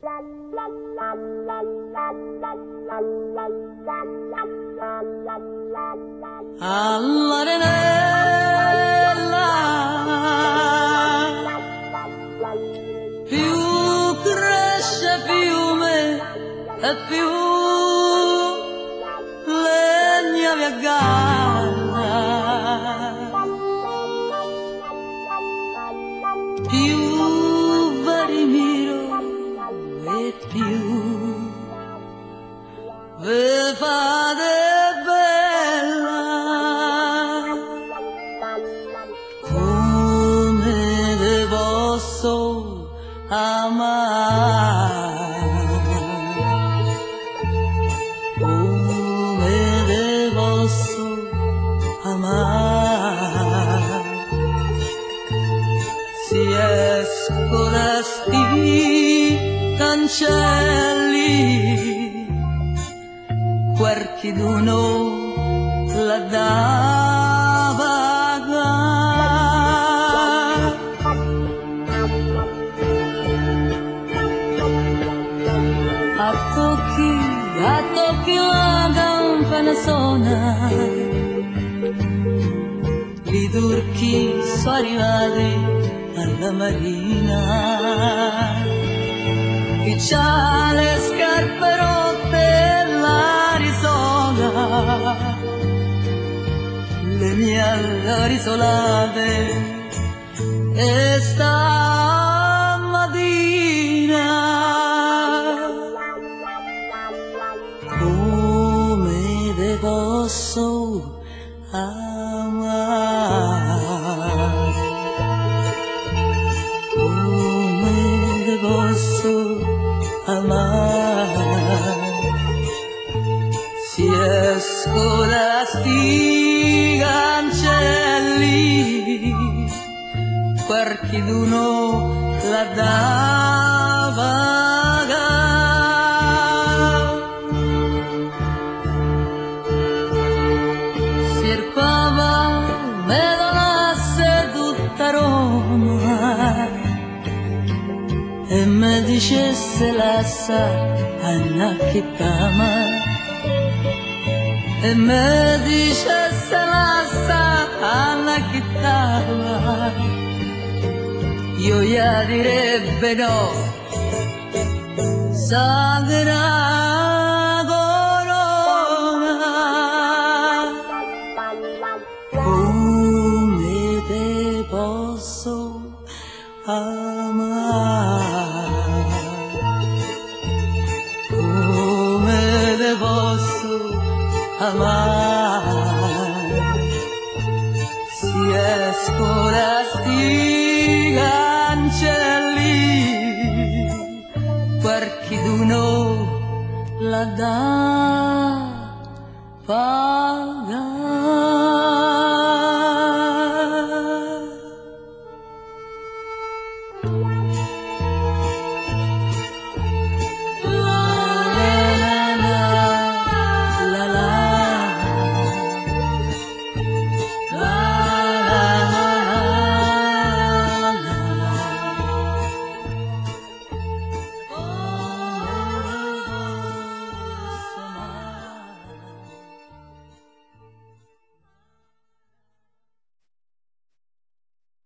all'arenella più cresce fiume e più legna vi aggarra, più vi miro e più ve fate bella, come te posso amare, come te posso amare, si esco da sti cancelli, qualcheduno la dava a tocchi la campana suona, i turchi sono arrivati alla marina, chi c'ha le scarpe rotte l'Arizona, le mie risolate e stamattina come te posso amare, come te posso amare, si esco da sti cancelli, qualcheduno la dava sierpava me donasse tutta Roma e me dicesse lascia Anna chittama, e me dicesse lascia Anna chittama, io gli direbbe no, sagra corona, come te posso amare, come te posso amare, si esco da sti cancelli, qualcheduno la dà pagare.